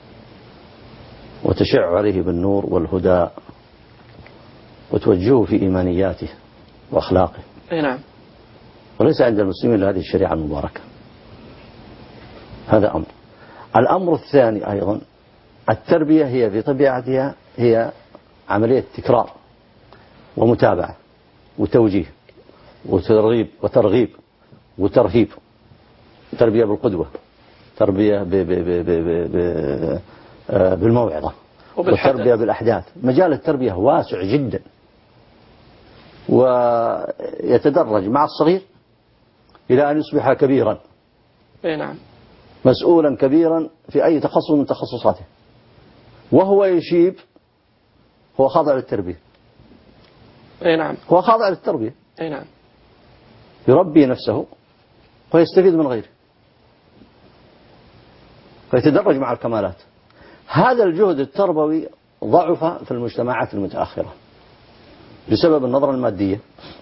وتشع عليه بالنور والهدى وتوجهه في إيمانياته وأخلاقه. نعم. وليس عند المسلمين هذه الشريعة المباركة. هذا أمر. الأمر الثاني أيضا التربية هي في طبيعتها هي عملية تكرار ومتابعة وتوجيه وترغيب وترهيب. تربية بالقدوة، تربية بالموعظة، والتربية بالأحداث. مجال التربية واسع جدا، ويتدرج مع الصغير إلى أن يصبح كبيرا، نعم، مسؤولا كبيرا في أي تخصص من تخصصاته، وهو يشيب، هو خاضع للتربية، نعم، هو خاضع للتربية، نعم، يربي نفسه ويستفيد من غيره، فيتدرج مع الكمالات. هذا الجهد التربوي ضعف في المجتمعات المتأخرة بسبب النظرة المادية،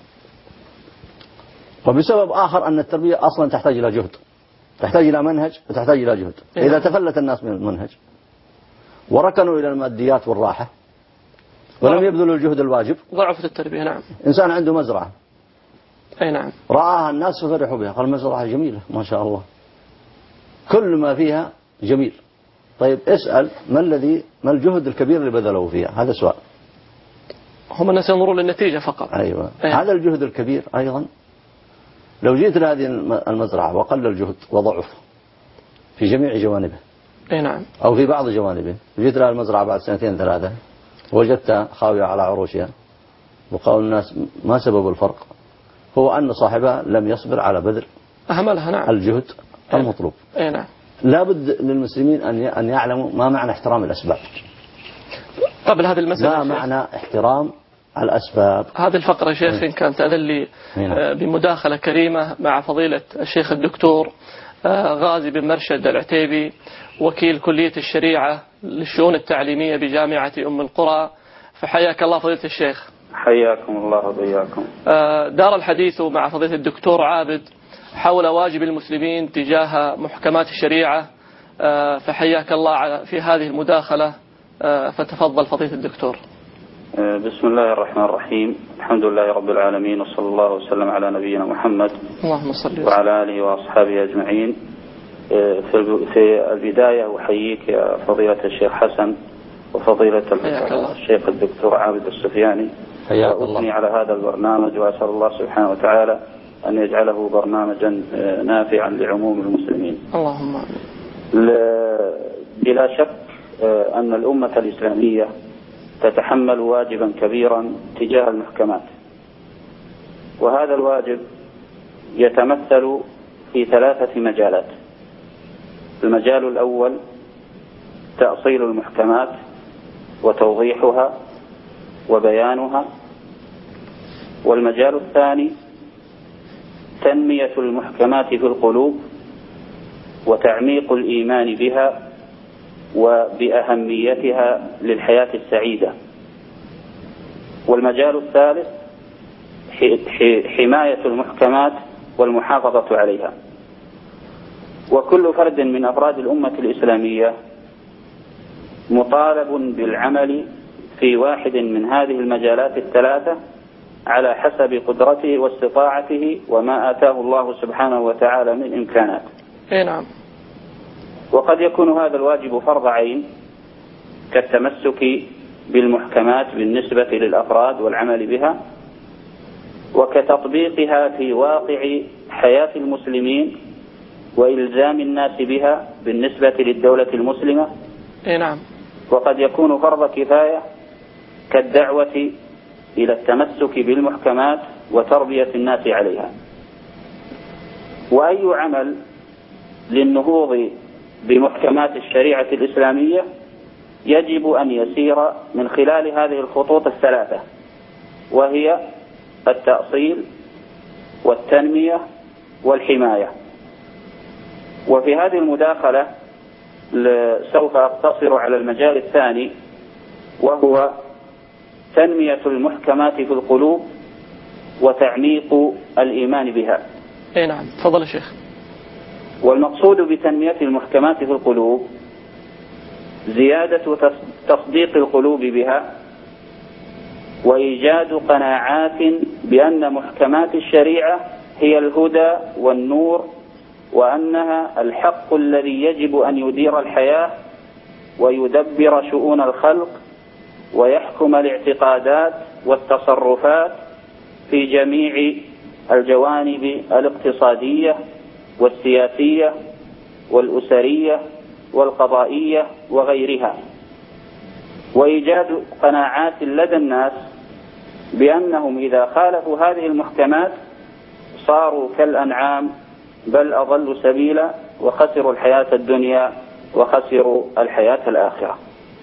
وبسبب آخر أن التربية أصلا تحتاج إلى جهد، تحتاج إلى منهج وتحتاج إلى جهد. إذا تفلت الناس من المنهج وركنوا إلى الماديات والراحة ولم يبذلوا الجهد الواجب ضعفت التربية. نعم. إنسان عنده مزرعة، نعم، رآها الناس ففرحوا بها، قال مزرعة جميلة ما شاء الله، كل ما فيها جميل. طيب اسأل ما الجهد الكبير اللي بذلوا فيها؟ هذا سؤال. هم الناس ينظرون للنتيجة فقط. أيوة. هذا الجهد الكبير أيضا لو جئت لهذه المزرعة وقل الجهد وضعف في جميع جوانبه، نعم، أو في بعض جوانبه، جئت لها المزرعة بعد 2 3 وجدتها خاوية على عروشها، وقالوا الناس ما سبب الفرق؟ هو أن صاحبها لم يصبر على بذل أهملها. نعم. الجهد المطلوب. نعم. لابد للمسلمين أن يعلموا ما معنى احترام الأسباب. قبل هذه المسألة ما معنى احترام الأسباب؟ هذه الفقرة شيخ إن كانت تأذن لي بمداخلة كريمة مع فضيلة الشيخ الدكتور غازي بن مرشد العتيبي، وكيل كلية الشريعة للشؤون التعليمية بجامعة أم القرى. فحياك الله فضيلة الشيخ. حياكم الله وبياكم. دار الحديث مع فضيلة الدكتور عابد حول واجب المسلمين تجاه محكمات الشريعة، فحياك الله في هذه المداخلة، فتفضل فضيلة الدكتور. بسم الله الرحمن الرحيم، الحمد لله رب العالمين، وصلى الله وسلم على نبينا محمد اللهم صل وسلم وعلى آله وأصحابه أجمعين. في البداية أحييك يا فضيلة الشيخ حسن وفضيلة الشيخ الدكتور عابد السفياني، وأثني على هذا البرنامج، وأسأل الله سبحانه وتعالى أن يجعله برنامجا نافعا لعموم المسلمين. اللهم آمين. بلا شك أن الأمة الإسلامية تتحمل واجبا كبيرا تجاه المحكمات، وهذا الواجب يتمثل في 3 مجالات. المجال الأول تأصيل المحكمات وتوضيحها وبيانها، والمجال الثاني تنمية المحكمات في القلوب وتعميق الإيمان بها وبأهميتها للحياة السعيدة، والمجال الثالث حماية المحكمات والمحافظة عليها. وكل فرد من أفراد الأمة الإسلامية مطالب بالعمل في واحد من هذه المجالات ال3 على حسب قدرته واستطاعته وما آتاه الله سبحانه وتعالى من إمكانات. نعم. وقد يكون هذا الواجب فرض عين كالتمسك بالمحكمات بالنسبة للأفراد والعمل بها، وكتطبيقها في واقع حياة المسلمين وإلزام الناس بها بالنسبة للدولة المسلمة. نعم. وقد يكون فرض كفاية كالدعوة إلى التمسك بالمحكمات وتربية الناس عليها. وأي عمل للنهوض بمحكمات الشريعة الإسلامية يجب أن يسير من خلال هذه الخطوط الثلاثة، وهي التأصيل والتنمية والحماية. وفي هذه المداخلة سوف أقتصر على المجال الثاني، وهو تنمية المحكمات في القلوب وتعميق الإيمان بها. نعم، تفضل الشيخ. والمقصود بتنمية المحكمات في القلوب زيادة تصديق القلوب بها، وإيجاد قناعات بأن محكمات الشريعة هي الهدى والنور، وأنها الحق الذي يجب أن يدير الحياة ويدبر شؤون الخلق ويحكم الاعتقادات والتصرفات في جميع الجوانب الاقتصادية والسياسية والأسرية والقضائية وغيرها، وإيجاد قناعات لدى الناس بأنهم إذا خالفوا هذه المحكمات صاروا كالأنعام بل أضلوا سبيلا وخسروا الحياة الدنيا وخسروا الحياة الآخرة.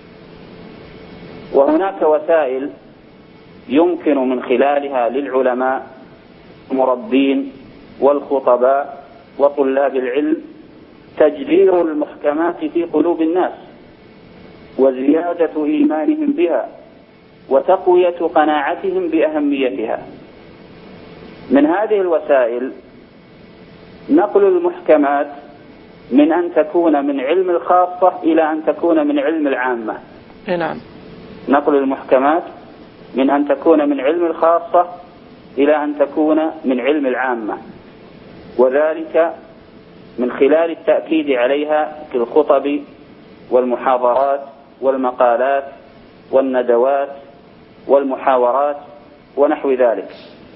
وهناك وسائل يمكن من خلالها للعلماء المربين والخطباء وطلاب العلم تجذير المحكمات في قلوب الناس وزيادة إيمانهم بها وتقوية قناعتهم بأهميتها. من هذه الوسائل نقل المحكمات من أن تكون من علم الخاصة إلى أن تكون من علم العامة. نعم. نقل المحكمات من أن تكون من علم الخاصة إلى أن تكون من علم العامة، وذلك من خلال التأكيد عليها في الخطب والمحاضرات والمقالات والندوات والمحاورات ونحو ذلك.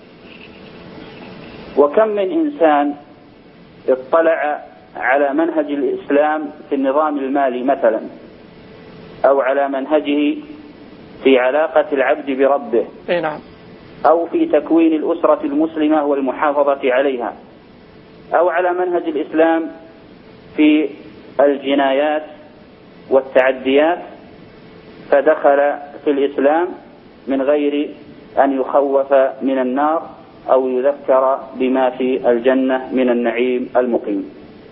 وكم من إنسان اطلع على منهج الإسلام في النظام المالي مثلا، أو على منهجه في علاقة العبد بربه، نعم، أو في تكوين الأسرة المسلمة والمحافظة عليها، أو على منهج الإسلام في الجنايات والتعديات، فدخل في الإسلام من غير أن يخوف من النار أو يذكر بما في الجنة من النعيم المقيم.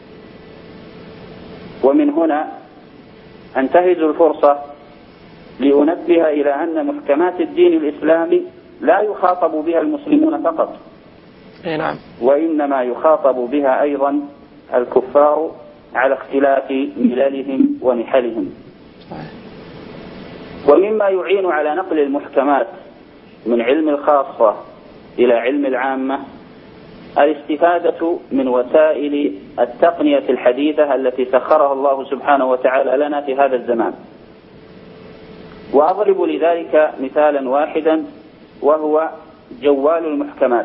ومن هنا أنتهز الفرصة لأنبه إلى أن محكمات الدين الإسلامي لا يخاطب بها المسلمون فقط، نعم، وإنما يخاطب بها أيضا الكفار على اختلاف مللهم ونحلهم. ومما يعين على نقل المحكمات من علم الخاصة إلى علم العامة الاستفادة من وسائل التقنية الحديثة التي سخرها الله سبحانه وتعالى لنا في هذا الزمان. وأضرب لذلك مثالا واحدا وهو جوال المحكمات.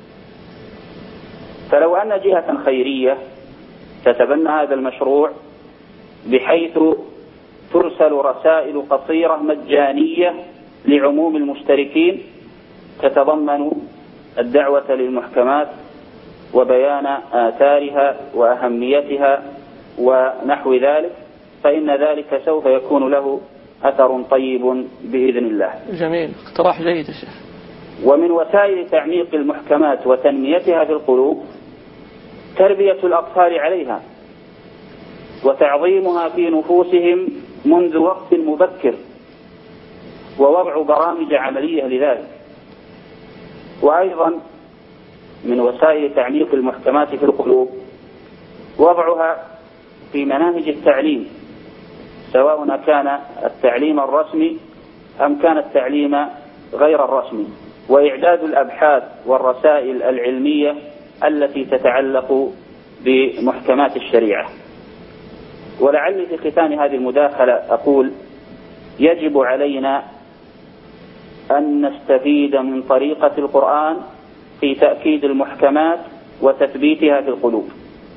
فلو أن جهة خيرية تتبنى هذا المشروع بحيث ترسل رسائل قصيرة مجانية لعموم المشتركين تتضمن الدعوة للمحكمات وبيان آثارها وأهميتها ونحو ذلك، فإن ذلك سوف يكون له أثر طيب بإذن الله. جميل، اقتراح جيد يا شيخ. ومن وسائل تعميق المحكمات وتنميتها في القلوب تربية الأطفال عليها وتعظيمها في نفوسهم منذ وقت مبكر، ووضع برامج عملية لذلك. وأيضا من وسائل تعميق المحكمات في القلوب وضعها في مناهج التعليم، سواء كان التعليم الرسمي أم كان التعليم غير الرسمي، وإعداد الأبحاث والرسائل العلمية التي تتعلق بمحكمات الشريعة. ولعلي في ختام هذه المداخلة أقول يجب علينا أن نستفيد من طريقة القرآن في تأكيد المحكمات وتثبيتها في القلوب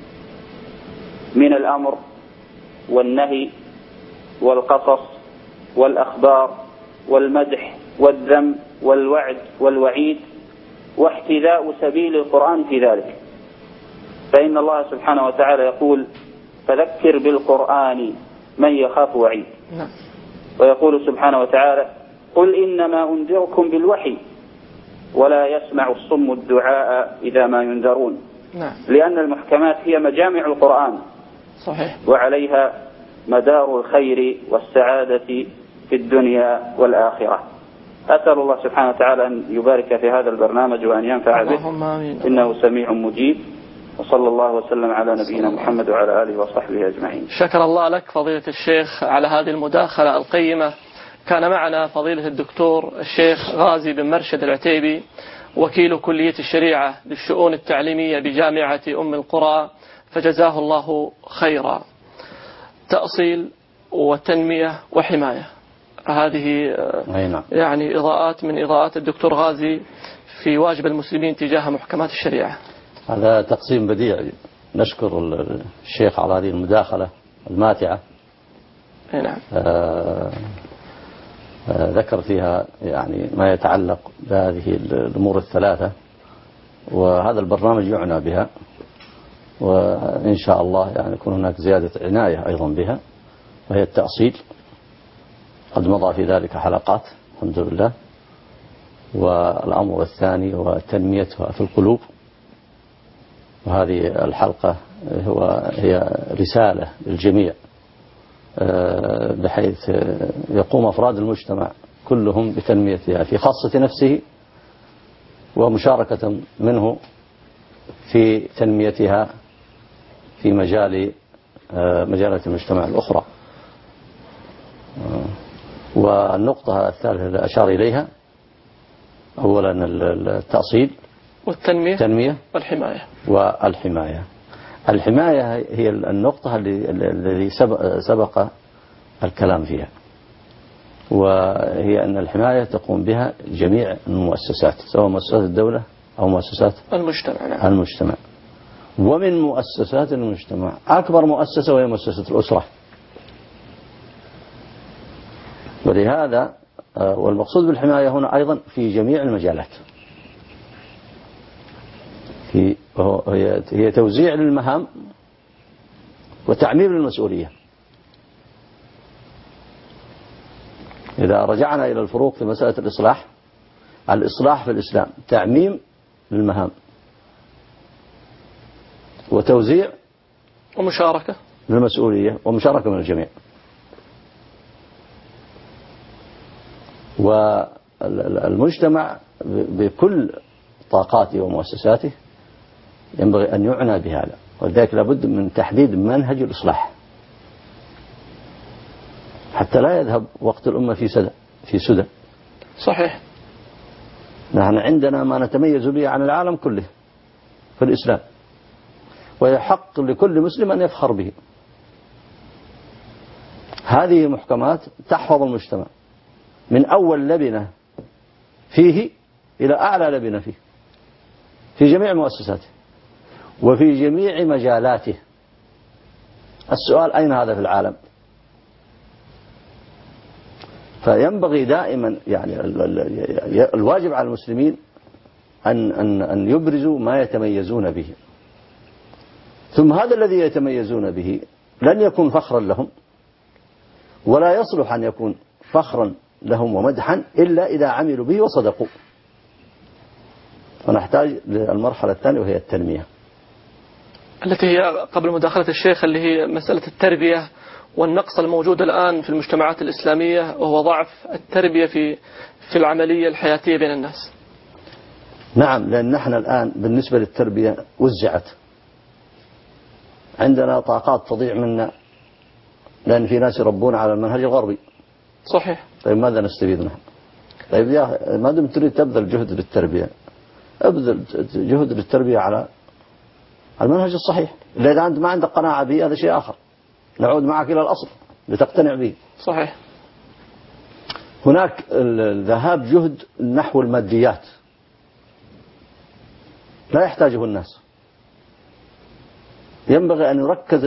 من الأمر والنهي والقصص والأخبار والمدح والذم والوعد والوعيد، واحتذاء سبيل القرآن في ذلك. فإن الله سبحانه وتعالى يقول: فذكر بالقرآن من يخاف وعيد. ويقول سبحانه وتعالى: قل إنما أنذركم بالوحي ولا يسمع الصم الدعاء إذا ما ينذرون. لأن المحكمات هي مجامع القرآن، صحيح، وعليها مدار الخير والسعادة في الدنيا والآخرة. أسأل الله سبحانه وتعالى أن يبارك في هذا البرنامج وأن ينفع به، إنه سميع مجيب. وصلى الله وسلم على نبينا محمد وعلى آله وصحبه أجمعين. شكر الله لك فضيلة الشيخ على هذه المداخلة القيمة. كان معنا فضيلة الدكتور الشيخ غازي بن مرشد العتيبي، وكيل كلية الشريعة للشؤون التعليمية بجامعة أم القرى، فجزاه الله خيرا. تأصيل وتنمية وحماية، هذه يعني إضاءات من إضاءات الدكتور غازي في واجب المسلمين تجاه محكمات الشريعة. هذا تقسيم بديع، نشكر الشيخ على هذه المداخلة الماتعة. نعم. ذكر فيها يعني ما يتعلق بهذه الأمور الثلاثة، وهذا البرنامج يعنى بها، وإن شاء الله يعني يكون هناك زيادة عناية أيضا بها، وهي التأصيل. قد مضى في ذلك حلقات الحمد لله. والأمر الثاني هو تنميتها في القلوب، وهذه الحلقة هي رسالة للجميع، بحيث يقوم أفراد المجتمع كلهم بتنميتها في خاصة نفسه، ومشاركة منه في تنميتها في مجالات المجتمع الأخرى. والنقطة الثالثة اللي أشار إليها أولا التأصيل والتنمية والحماية. الحماية هي النقطة التي سبق الكلام فيها، وهي أن الحماية تقوم بها جميع المؤسسات، سواء مؤسسات الدولة أو مؤسسات المجتمع. ومن مؤسسات المجتمع أكبر مؤسسة وهي مؤسسة الأسرة. ولهذا والمقصود بالحماية هنا أيضا في جميع المجالات، هي توزيع للمهام وتعميم للمسؤولية. إذا رجعنا إلى الفروق في مسألة الإصلاح في الإسلام تعميم للمهام وتوزيع ومشاركة للمسؤولية ومشاركة من الجميع. والمجتمع بكل طاقاته ومؤسساته ينبغي أن يعنى بهذا، ولذلك لابد من تحديد منهج الإصلاح حتى لا يذهب وقت الأمة في سدى. صحيح. نحن عندنا ما نتميز به عن العالم كله في الإسلام، ويحق لكل مسلم أن يفخر به. هذه محكمات تحفظ المجتمع من أول لبنة فيه إلى أعلى لبنة فيه، في جميع مؤسساته وفي جميع مجالاته. السؤال أين هذا في العالم؟ فينبغي دائما يعني الواجب على المسلمين أن يبرزوا ما يتميزون به، ثم هذا الذي يتميزون به لن يكون فخرا لهم، ولا يصلح أن يكون فخرا لهم ومدحا إلا إذا عملوا به وصدقوا. ونحتاج للمرحلة الثانية وهي التنمية، التي هي قبل مداخلة الشيخ، اللي هي مسألة التربية والنقص الموجود الآن في المجتمعات الإسلامية، وهو ضعف التربية في العملية الحياتية بين الناس. نعم، لأن نحن الآن بالنسبة للتربية وزعت، عندنا طاقات تضيع منا لأن في ناس يربون على المنهج الغربي. صحيح. طيب ماذا نستفيد نحن؟ طيب يا ما دمت تريد تبذل جهد للتربية، ابذل جهد للتربية على المنهج الصحيح. إذا أنت ما عندك قناعة به هذا شيء آخر، نعود معك إلى الأصل لتقتنع به. صحيح. هناك ذهاب جهد نحو الماديات لا يحتاجه الناس، ينبغي أن يركز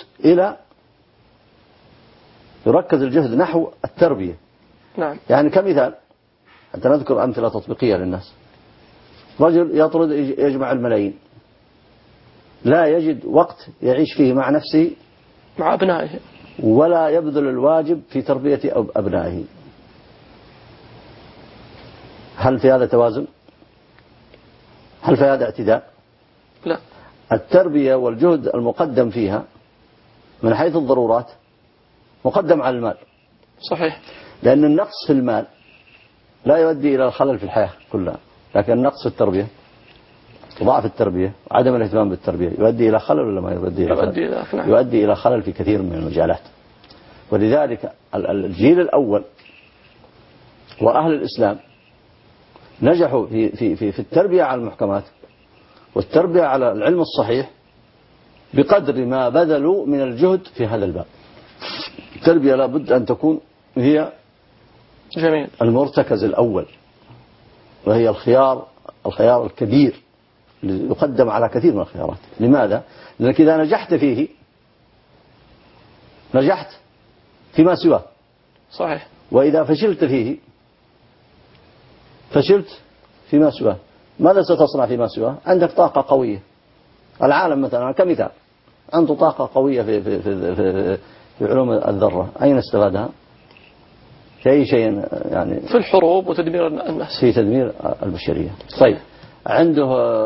الجهد نحو التربية. نعم. يعني كمثال حتى نذكر أمثلة تطبيقية للناس. رجل يطرد يجمع الملايين، لا يجد وقت يعيش فيه مع نفسه مع أبنائه، ولا يبذل الواجب في تربية أبنائه. هل في هذا توازن؟ هل في هذا اعتداء؟ لا. التربية والجهد المقدم فيها من حيث الضرورات مقدم على المال. صحيح. لأن النقص في المال لا يؤدي إلى الخلل في الحياة كلها، لكن النقص في التربية وضعف التربية وعدم الاهتمام بالتربية يؤدي إلى خلل ولا ما يؤدي إلى خلل؟ يؤدي إلى خلل في كثير من المجالات. ولذلك الجيل الأول وأهل الإسلام نجحوا في التربية على المحكمات والتربية على العلم الصحيح بقدر ما بذلوا من الجهد في هذا الباب. التربية لابد أن تكون هي جميل المرتكز الأول، وهي الخيار الكبير اللي يقدم على كثير من الخيارات. لماذا؟ لأنك إذا نجحت فيه نجحت فيما سواه. صحيح. وإذا فشلت فيه فشلت فيما سواه. ماذا ستصنع فيما سواه؟ عندك طاقة قوية. العالم مثلا كمثال عنده طاقة قوية في علوم الذرة، أين استفادها؟ في أي شيء يعني؟ في الحروب وتدمير الناس، في تدمير البشرية. طيب عنده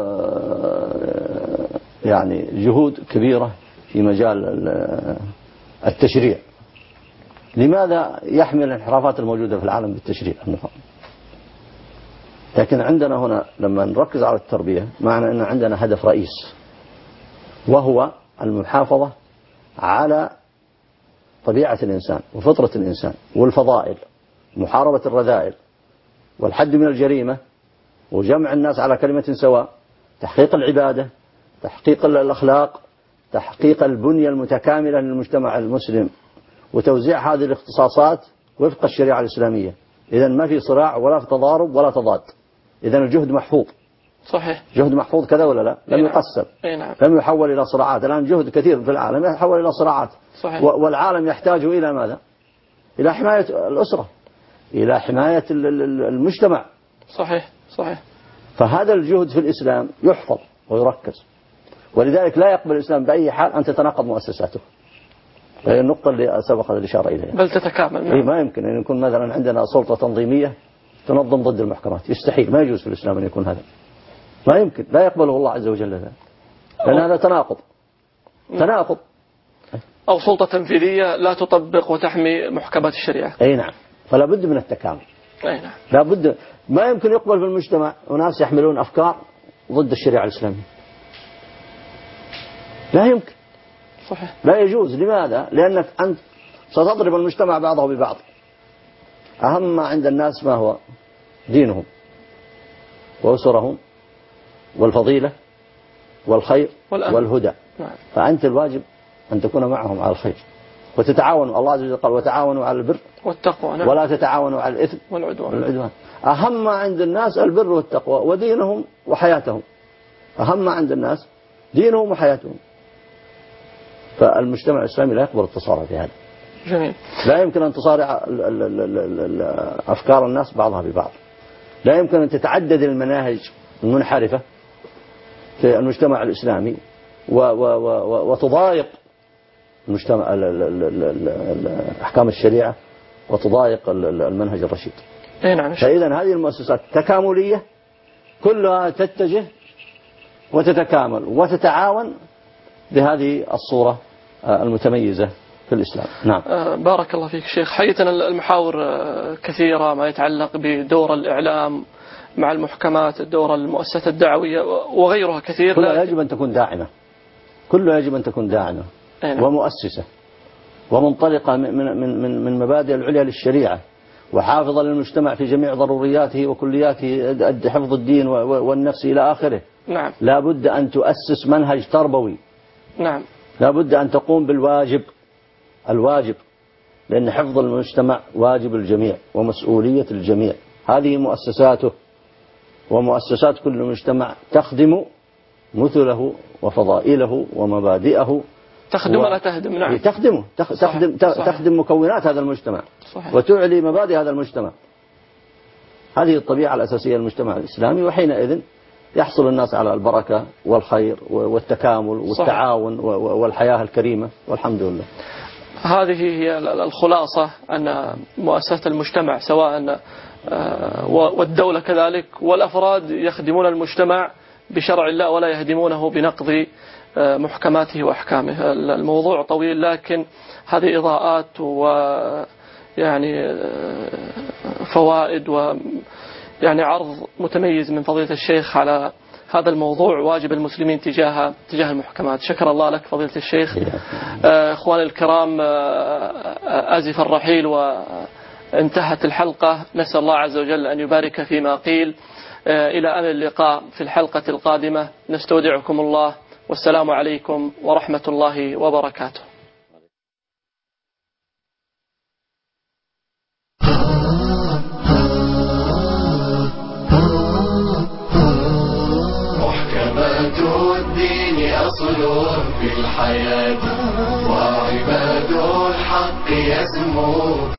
يعني جهود كبيرة في مجال التشريع. لماذا يحمل الانحرافات الموجودة في العالم بالتشريع النظام؟ لكن عندنا هنا لما نركز على التربية معنى أن عندنا هدف رئيس، وهو المحافظة على طبيعة الإنسان وفطرة الإنسان والفضائل، محاربة الرذائل والحد من الجريمة وجمع الناس على كلمة سواء، تحقيق العبادة، تحقيق الأخلاق، تحقيق البنية المتكاملة للمجتمع المسلم، وتوزيع هذه الاختصاصات وفق الشريعة الإسلامية. إذن ما في صراع ولا في تضارب ولا تضاد. إذن الجهد محفوظ. صحيح. جهد محفوظ كذا ولا لا؟ لم يقسم. نعم. لم يحول إلى صراعات. الآن جهد كثير في العالم يحول إلى صراعات. صحيح. والعالم يحتاج إلى ماذا؟ إلى حماية الأسرة، إلى حماية المجتمع. صحيح. صحيح. فهذا الجهد في الإسلام يحفظ ويركز، ولذلك لا يقبل الإسلام بأي حال أن تتناقض مؤسساته. هي النقطة اللي سبق الإشارة إليها. بل تتكامل. ما يمكن أن يكون مثلا عندنا سلطة تنظيمية تنظم ضد المحكمات، يستحيل، ما يجوز في الإسلام أن يكون هذا، ما يمكن، لا يقبله الله عز وجل ذلك، لأن هذا تناقض. أو سلطة تنفيذية لا تطبق وتحمي محكمات الشريعة. أي نعم. فلا بد من التكامل. أي نعم. لا بد. ما يمكن يقبل في المجتمع وناس يحملون أفكار ضد الشريعة الإسلامية، لا يمكن. صحيح. لا يجوز. لماذا؟ لأنك أنت ستضرب المجتمع بعضه ببعض. أهم ما عند الناس ما هو؟ دينهم وأسرهم والفضيلة والخير والهدى. نعم. فأنت الواجب أن تكون معهم على الخير وتتعاونوا. الله عز وجل قال وتعاونوا على البر والتقوى. نعم. ولا تتعاونوا على الإثم والعدوان. أهم ما عند الناس البر والتقوى ودينهم وحياتهم. أهم ما عند الناس دينهم وحياتهم. فالمجتمع الإسلامي لا يقبل التصارع في هذا. جميل. لا يمكن أن تصارع أفكار الناس بعضها ببعض. لا يمكن أن تتعدد المناهج المنحرفة في المجتمع الإسلامي وتضايق المجتمع أحكام الشريعة وتضايق المنهج الرشيد. نعم. فإذا هذه المؤسسات تكاملية كلها تتجه وتتكامل وتتعاون بهذه الصورة المتميزة في الإسلام. نعم. بارك الله فيك شيخ. حقيقة المحاور كثيرة، ما يتعلق بدور الإعلام مع المحكمات، دور المؤسسات الدعوية وغيرها كثير. كلها يجب أن تكون داعمة، كلها يجب أن تكون داعمة ومؤسسة ومنطلقة من مبادئ العليا للشريعة، وحافظة للمجتمع في جميع ضرورياته وكلياته، حفظ الدين والنفس إلى آخره. نعم. لا بد أن تؤسس منهج تربوي. نعم. لا بد أن تقوم بالواجب، الواجب لأن حفظ المجتمع واجب الجميع ومسؤولية الجميع. هذه مؤسساته ومؤسسات كل مجتمع تخدم مثله وفضائله ومبادئه. تخدم ولا تهدم؟ نعم، تخدمه، تخدم مكونات هذا المجتمع. صحيح. وتعلي مبادئ هذا المجتمع. هذه الطبيعة الأساسية للمجتمع الإسلامي، وحينئذ يحصل الناس على البركة والخير والتكامل والتعاون والحياة الكريمة، والحمد لله. هذه هي الخلاصة، أن مؤسسة المجتمع سواء والدولة كذلك والأفراد يخدمون المجتمع بشرع الله ولا يهدمونه بنقض محكماته وأحكامه. الموضوع طويل، لكن هذه إضاءات ويعني فوائد ويعني عرض متميز من فضيلة الشيخ على هذا الموضوع، واجب المسلمين تجاه المحكمات. شكر الله لك فضيلة الشيخ. إخواني الكرام، أزف الرحيل وانتهت الحلقة. نسأل الله عز وجل أن يبارك فيما قيل. إلى أمل اللقاء في الحلقة القادمة. نستودعكم الله، والسلام عليكم ورحمة الله وبركاته. محكمات الدين أصل في الحياة، وعباد الحق يسمو